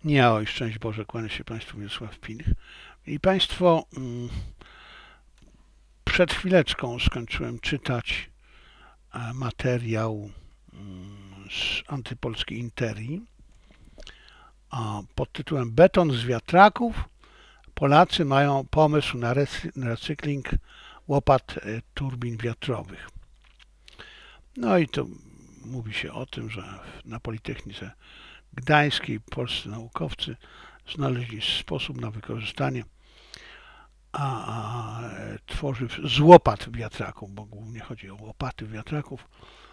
Nie, oj, szczęść Boże, kłania się Państwu Wiesław Pilch. I Państwo, przed chwileczką skończyłem czytać materiał z antypolskiej Interii pod tytułem Beton z wiatraków. Polacy mają pomysł na recykling łopat turbin wiatrowych. No i tu mówi się o tym, że na Politechnice Gdańskiej polscy naukowcy znaleźli sposób na wykorzystanie tworzyw z łopat wiatraków, bo głównie chodzi o łopaty wiatraków,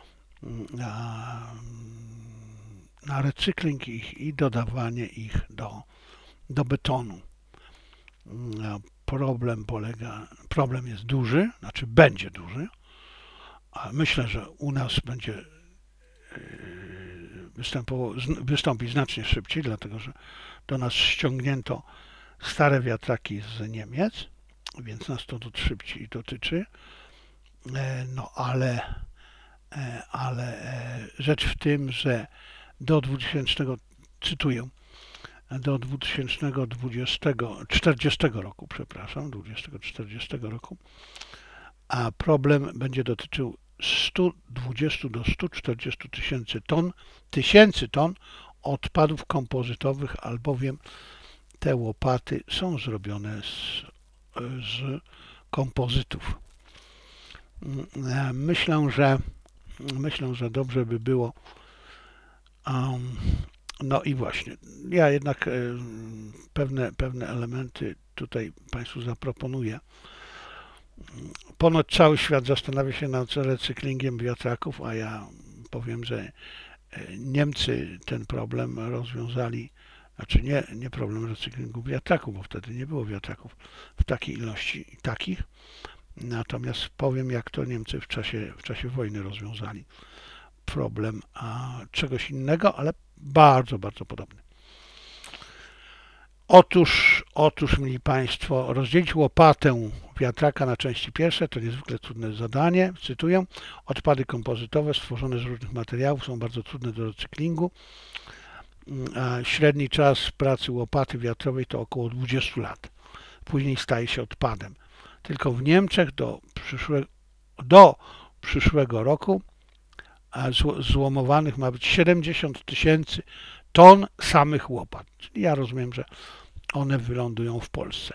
na recykling ich i dodawanie ich do betonu. Problem jest duży, znaczy będzie duży, a myślę, że u nas będzie wystąpi znacznie szybciej, dlatego że do nas ściągnięto stare wiatraki z Niemiec, więc nas to szybciej dotyczy. No ale rzecz w tym, że do 2040 roku, przepraszam, 2040 roku, a problem będzie dotyczył 120 do 140 tysięcy ton odpadów kompozytowych, albowiem te łopaty są zrobione z kompozytów. Myślę, że dobrze by było. No i właśnie, ja jednak pewne elementy tutaj Państwu zaproponuję. Ponoć cały świat zastanawia się nad recyklingiem wiatraków, a ja powiem, że Niemcy ten problem rozwiązali, znaczy nie problem recyklingu wiatraków, bo wtedy nie było wiatraków w takiej ilości takich. Natomiast powiem, jak to Niemcy w czasie wojny rozwiązali problem czegoś innego, ale bardzo, bardzo podobny. Otóż, mili Państwo, rozdzielić łopatę wiatraka na części pierwsze to niezwykle trudne zadanie. Cytuję: odpady kompozytowe stworzone z różnych materiałów są bardzo trudne do recyklingu. Średni czas pracy łopaty wiatrowej to około 20 lat. Później staje się odpadem. Tylko w Niemczech do przyszłego roku złomowanych ma być 70 tysięcy ton samych łopat. Czyli ja rozumiem, że one wylądują w Polsce.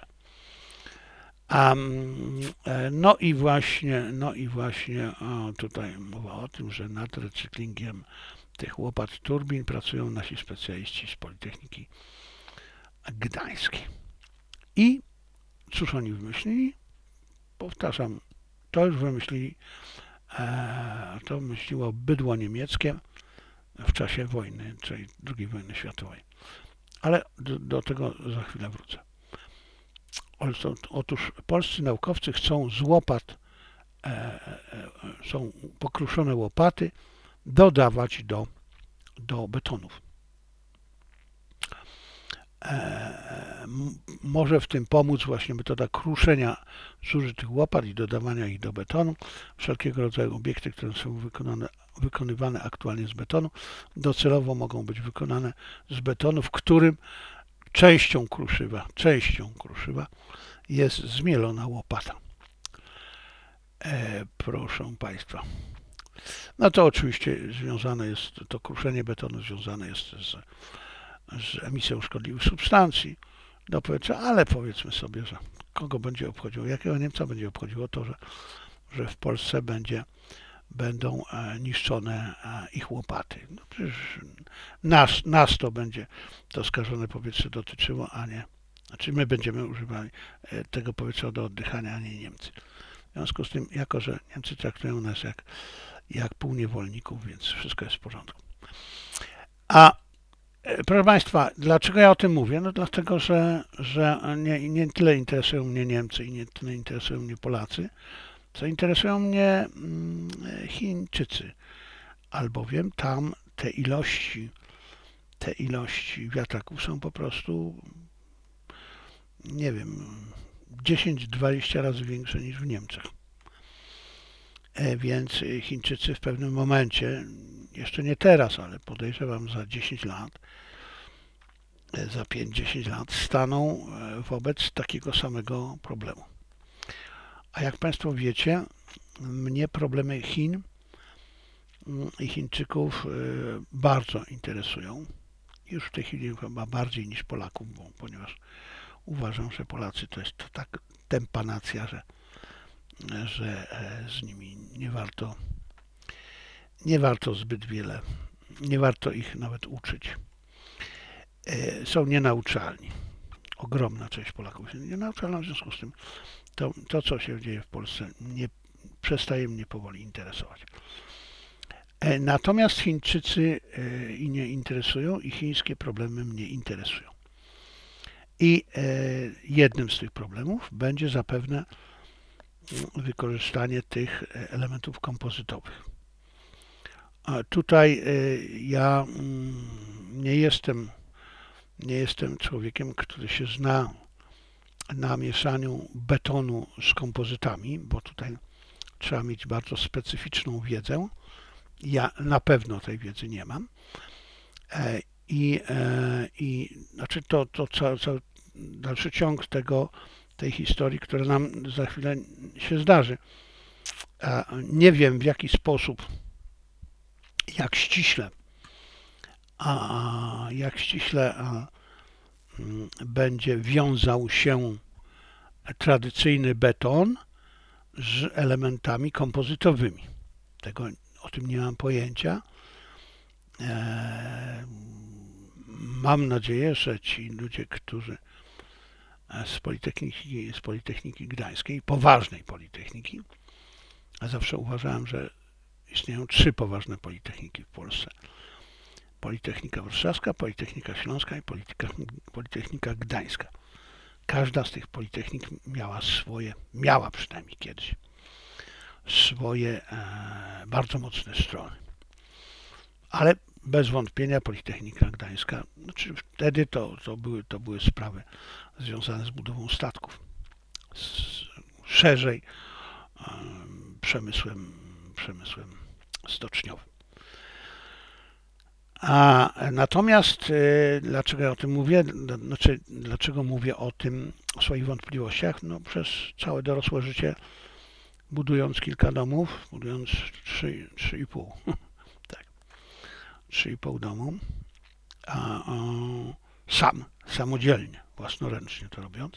No i właśnie tutaj mowa o tym, że nad recyklingiem tych łopat turbin pracują nasi specjaliści z Politechniki Gdańskiej. I cóż oni wymyślili? Powtarzam, to już wymyślili, to wymyśliło bydło niemieckie w czasie wojny, czyli II wojny światowej. Ale do tego za chwilę wrócę. Otóż polscy naukowcy chcą z łopat, są pokruszone łopaty, dodawać do betonów. Może w tym pomóc właśnie metoda kruszenia zużytych łopat i dodawania ich do betonu. Wszelkiego rodzaju obiekty, które są wykonywane aktualnie z betonu, docelowo mogą być wykonane z betonu, w którym częścią kruszywa jest zmielona łopata. Proszę Państwa. No to oczywiście związane jest, to kruszenie betonu związane jest z emisją szkodliwych substancji do powietrza, ale powiedzmy sobie, że kogo będzie obchodziło, jakiego Niemca będzie obchodziło to, że w Polsce będą niszczone ich łopaty. No przecież nas to będzie to skażone powietrze dotyczyło, a nie, znaczy my będziemy używali tego powietrza do oddychania, a nie Niemcy. W związku z tym, jako że Niemcy traktują nas jak półniewolników, więc wszystko jest w porządku. Proszę Państwa, dlaczego ja o tym mówię? No dlatego, że nie tyle interesują mnie Niemcy i nie tyle interesują mnie Polacy, co interesują mnie Chińczycy, albowiem tam te ilości wiatraków są po prostu, nie wiem, 10-20 razy większe niż w Niemczech. Więc Chińczycy w pewnym momencie, jeszcze nie teraz, ale podejrzewam za 10 lat, za 5-10 lat staną wobec takiego samego problemu. A jak Państwo wiecie, mnie problemy Chin i Chińczyków bardzo interesują. Już w tej chwili chyba bardziej niż Polaków, ponieważ uważam, że Polacy to jest tak tępa nacja, że z nimi nie warto zbyt wiele, nie warto ich nawet uczyć. Są nienauczalni. Ogromna część Polaków jest nienauczalna, w związku z tym to co się dzieje w Polsce, przestaje mnie powoli interesować. Natomiast Chińczycy nie interesują i chińskie problemy mnie interesują. I jednym z tych problemów będzie zapewne wykorzystanie tych elementów kompozytowych. A tutaj ja nie jestem człowiekiem, który się zna na mieszaniu betonu z kompozytami, bo tutaj trzeba mieć bardzo specyficzną wiedzę. Ja na pewno tej wiedzy nie mam. Znaczy to cały dalszy ciąg tej historii, która nam za chwilę się zdarzy. Nie wiem w jaki sposób, jak ściśle będzie wiązał się tradycyjny beton z elementami kompozytowymi. O tym nie mam pojęcia. Mam nadzieję, że ci ludzie, którzy z Politechniki Gdańskiej, poważnej Politechniki, a zawsze uważałem, że istnieją 3 poważne politechniki w Polsce. Politechnika Warszawska, Politechnika Śląska i Politechnika Gdańska. Każda z tych politechnik miała przynajmniej kiedyś swoje bardzo mocne strony. Ale bez wątpienia Politechnika Gdańska, znaczy wtedy to były sprawy związane z budową statków, szerzej przemysłem stoczniowym. Natomiast dlaczego ja o tym mówię? Znaczy, dlaczego mówię o tym, o swoich wątpliwościach? No, przez całe dorosłe życie, budując kilka domów, budując 3,5, tak, 3,5 domu, samodzielnie, własnoręcznie to robiąc,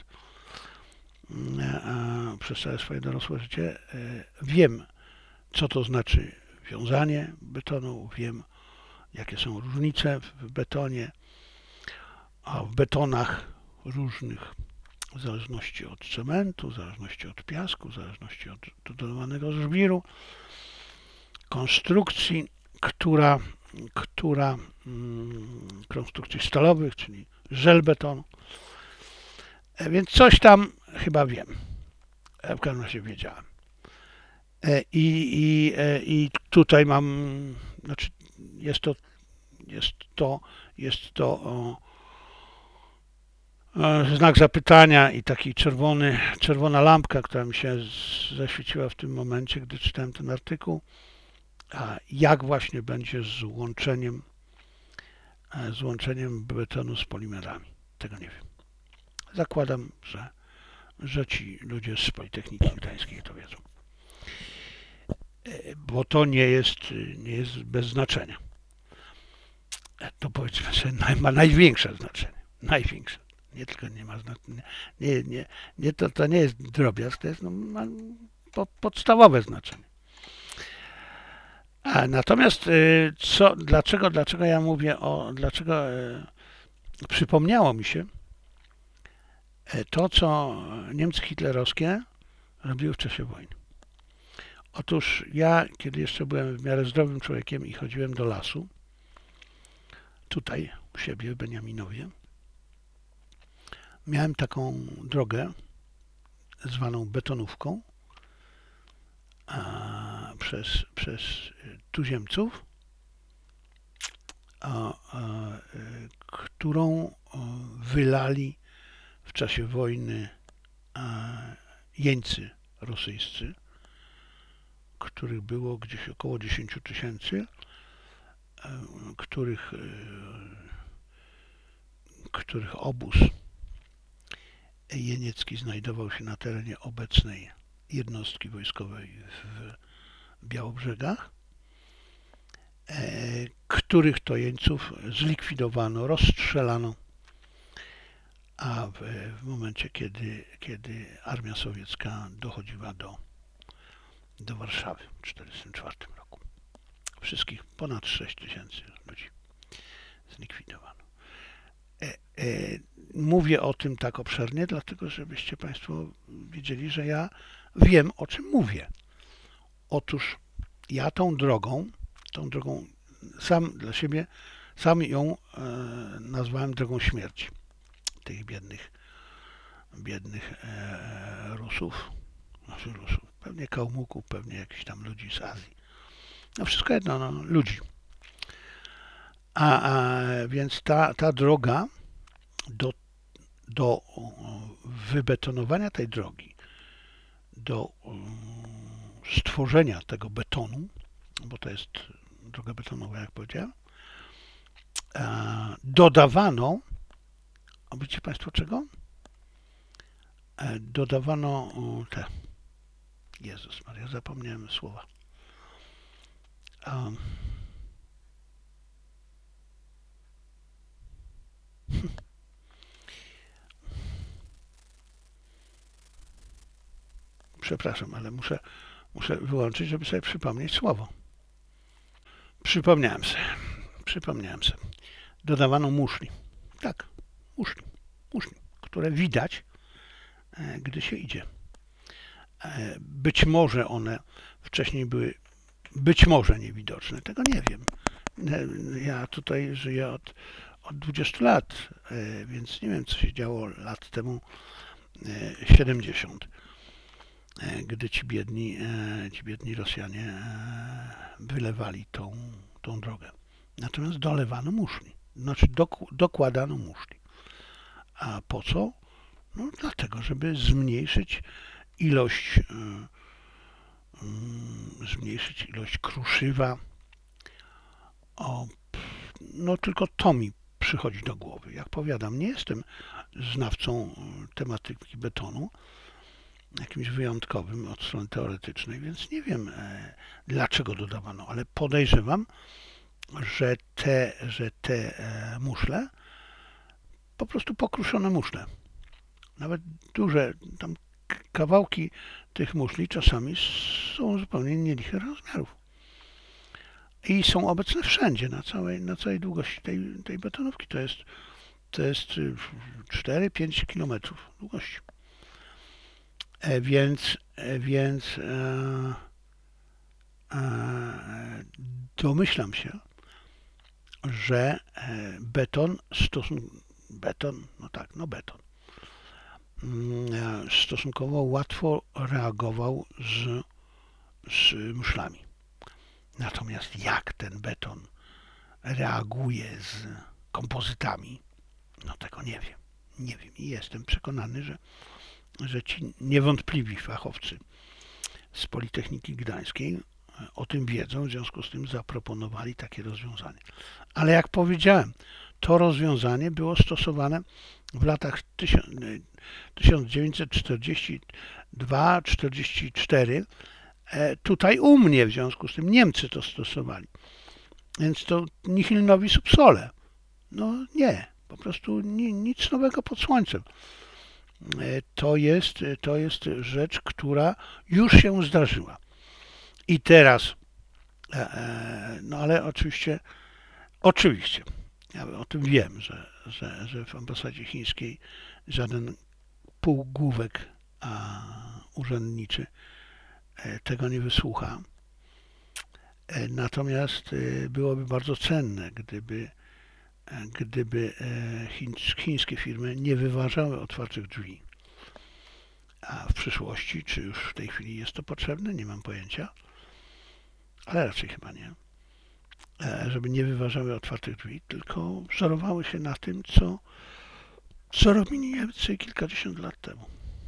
przez całe swoje dorosłe życie, wiem, co to znaczy wiązanie betonu, wiem, jakie są różnice w betonie, a w betonach różnych, w zależności od cementu, w zależności od piasku, w zależności od dodawanego żwiru, konstrukcji, konstrukcji stalowych, czyli żelbetonu. Więc coś tam chyba wiem. W każdym razie wiedziałem. I tutaj mam, znaczy jest to znak zapytania i taki czerwona lampka, która mi się zaświeciła w tym momencie, gdy czytałem ten artykuł. Jak właśnie będzie z łączeniem betonu z polimerami? Tego nie wiem. Zakładam, że ci ludzie z Politechniki Gdańskiej to wiedzą. Bo to nie jest bez znaczenia. To powiedzmy sobie, ma największe znaczenie. Największe. Nie tylko nie ma znaczenia. To nie jest drobiazg, to jest ma podstawowe znaczenie. Natomiast dlaczego ja mówię dlaczego przypomniało mi się to, co Niemcy hitlerowskie robiły w czasie wojny. Otóż ja, kiedy jeszcze byłem w miarę zdrowym człowiekiem i chodziłem do lasu, tutaj u siebie w Beniaminowie, miałem taką drogę zwaną betonówką przez tuziemców, którą wylali w czasie wojny jeńcy rosyjscy, których było gdzieś około 10 000, których obóz jeniecki znajdował się na terenie obecnej jednostki wojskowej w Białobrzegach, których to jeńców zlikwidowano, rozstrzelano, a w momencie, kiedy armia sowiecka dochodziła do Warszawy w 1944 roku. Wszystkich ponad 6 tysięcy ludzi zlikwidowano. Mówię o tym tak obszernie, dlatego żebyście Państwo wiedzieli, że ja wiem, o czym mówię. Otóż ja tą drogą sam dla siebie, sam ją nazwałem drogą śmierci tych biednych Rusów, pewnie Kałmuków, pewnie jakichś tam ludzi z Azji. No wszystko jedno, no, ludzi. Więc ta droga do wybetonowania tej drogi, do stworzenia tego betonu, bo to jest droga betonowa, jak powiedziałem, dodawano, a wiecie Państwo czego? Dodawano Jezus Maria, zapomniałem słowa. Przepraszam, ale muszę wyłączyć, żeby sobie przypomnieć słowo. Przypomniałem sobie. Dodawano muszli. Tak, muszli, które widać, gdy się idzie. Być może one wcześniej były, być może niewidoczne, tego nie wiem. Ja tutaj żyję od 20 lat, więc nie wiem, co się działo lat temu 70, gdy ci biedni Rosjanie wylewali tą drogę. Natomiast dolewano muszli, znaczy dokładano muszli. A po co? No dlatego, żeby zmniejszyć ilość kruszywa. No tylko to mi przychodzi do głowy. Jak powiadam, nie jestem znawcą tematyki betonu, jakimś wyjątkowym od strony teoretycznej, więc nie wiem, dlaczego dodawano, ale podejrzewam, że te muszle, po prostu pokruszone muszle, nawet duże tam kawałki tych muszli czasami są zupełnie nielichych rozmiarów i są obecne wszędzie, na całej długości tej betonówki. To jest 4-5 kilometrów długości. Więc domyślam się, że beton stosunkowo łatwo reagował z muszlami. Natomiast jak ten beton reaguje z kompozytami, no tego nie wiem. Nie wiem i jestem przekonany, że ci niewątpliwi fachowcy z Politechniki Gdańskiej o tym wiedzą, w związku z tym zaproponowali takie rozwiązanie. Ale jak powiedziałem, to rozwiązanie było stosowane w latach 1942-44 tutaj u mnie, w związku z tym Niemcy to stosowali. Więc to nihil novi sub sole. No nie, po prostu nic nowego pod słońcem. To jest rzecz, która już się zdarzyła. I teraz, no ale oczywiście, ja o tym wiem, że w ambasadzie chińskiej żaden półgłówek urzędniczy tego nie wysłucha. Natomiast byłoby bardzo cenne, gdyby chińskie firmy nie wyważały otwartych drzwi. A w przyszłości, czy już w tej chwili jest to potrzebne, nie mam pojęcia, ale raczej chyba nie, żeby nie wyważały otwartych drzwi, tylko wzorowały się na tym, co robili Niemcy kilkadziesiąt lat temu.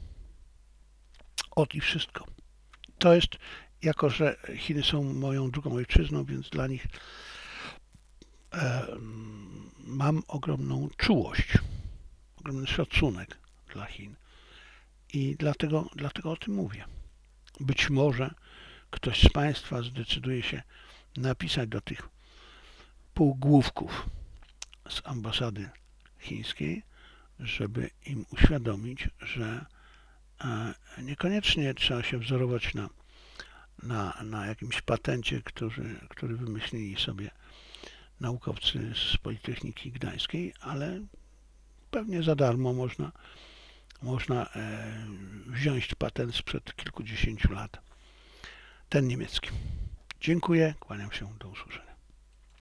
I wszystko. To jest, jako że Chiny są moją drugą ojczyzną, więc dla nich mam ogromną czułość. ogromny szacunek dla Chin i dlatego o tym mówię. Być może ktoś z Państwa zdecyduje się napisać do tych półgłówków z ambasady chińskiej, żeby im uświadomić, że niekoniecznie trzeba się wzorować na jakimś patencie, który wymyślili sobie naukowcy z Politechniki Gdańskiej, ale pewnie za darmo można wziąć patent sprzed kilkudziesięciu lat, ten niemiecki. Dziękuję, kłaniam się, do usłyszenia.